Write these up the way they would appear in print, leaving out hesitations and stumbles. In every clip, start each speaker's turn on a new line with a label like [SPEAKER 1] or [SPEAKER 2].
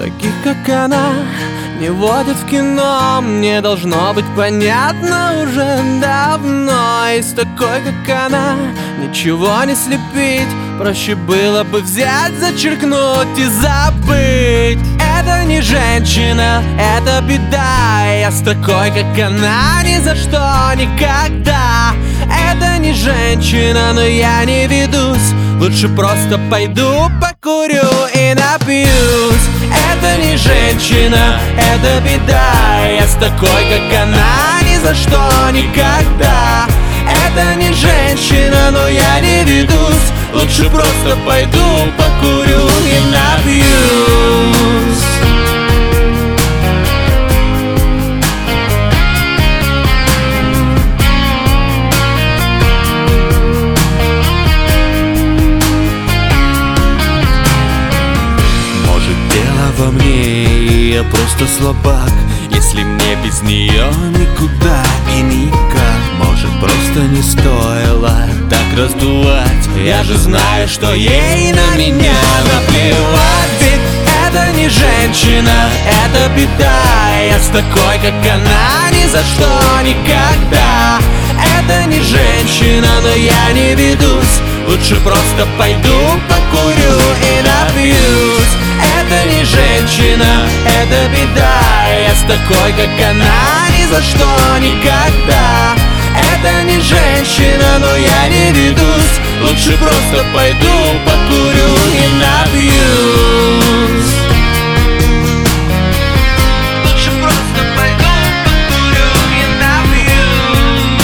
[SPEAKER 1] Таких, как она, не водят в кино. Мне должно быть понятно уже давно. И с такой, как она, ничего не слепить. Проще было бы взять, зачеркнуть и забыть. Это не женщина, это беда. Я с такой, как она, ни за что, никогда. Это не женщина, но я не ведусь. Лучше просто пойду, покурю и напьюсь. Это не женщина, это беда. Я с такой, как она, ни за что, никогда. Это не женщина, но я не ведусь. Лучше просто пойду, покурю и напьюсь.
[SPEAKER 2] Может, дело во мне, я просто слабак. Если мне без нее никуда и никак. Может, просто не стоило так раздувать. Я же знаю, что ей на меня наплевать.
[SPEAKER 1] Ведь это не женщина, это беда. Я с такой, как она, ни за что, никогда. Это не женщина, но я не ведусь. Лучше просто пойду, покурю и напьюсь. Это не женщина, это беда. Я с такой, как она, ни за что, никогда. Это не женщина, но я не ведусь. Лучше просто пойду, покурю и напьюсь. Лучше просто пойду, покурю и напьюсь.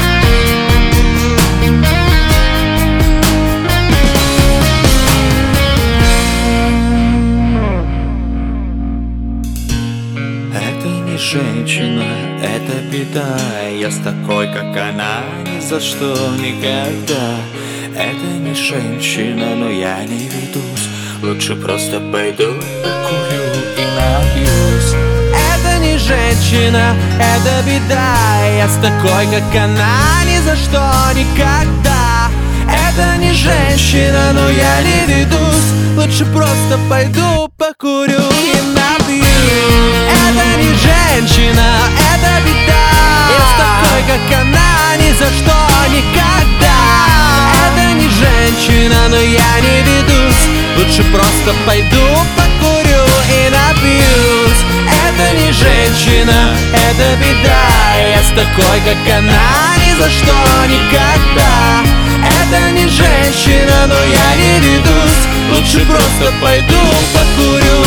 [SPEAKER 2] Это не женщина, это беда. Я с такой, как она, ни за что, никогда. Это не женщина, но я не ведусь. Лучше просто пойду, покурю и напьюсь.
[SPEAKER 1] Это не женщина, это беда. Я с такой, как она, ни за что, никогда. Это не женщина, но я не ведусь. Лучше просто пойду, покурю и напьюсь. Это не женщина, это беда. Я с такой, как она, ни за что, никогда. Это не женщина, но я не ведусь. Лучше просто пойду, покурю и напьюсь. Это не женщина, это беда. Я с такой, как она, ни за что, никогда. Это не женщина, но я не ведусь. Лучше просто пойду, покурю